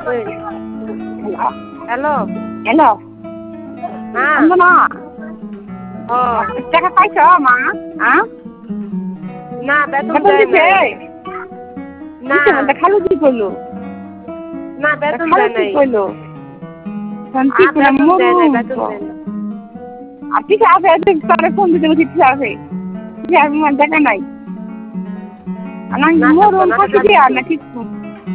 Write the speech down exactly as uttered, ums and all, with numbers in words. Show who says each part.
Speaker 1: hello
Speaker 2: hello
Speaker 1: হ্যাঁ
Speaker 2: মা
Speaker 1: ও
Speaker 2: টাকা পাইছ মা হ্যাঁ
Speaker 1: না বেতন
Speaker 2: বেতন
Speaker 1: দেয়
Speaker 2: দিছে
Speaker 1: নাই না
Speaker 2: দিছে বলতে খালু কি করলো
Speaker 1: না বেতন
Speaker 2: খালু
Speaker 1: দেয়
Speaker 2: কি
Speaker 1: নাই
Speaker 2: করলো কি
Speaker 1: আর
Speaker 2: করে
Speaker 1: বেতন
Speaker 2: মরু
Speaker 1: দেয় নাই বেতন দেয় নাই
Speaker 2: আর ঠিক আছে তাহলে ফোন দিতে বলছি ঠিক আছে ঠিক আছে দেখা নাই
Speaker 1: না
Speaker 2: মরুন
Speaker 1: থাকতো না
Speaker 2: ফাঁকি
Speaker 1: টাকা
Speaker 2: দিয়ে
Speaker 1: দিত
Speaker 2: আর না ঠিক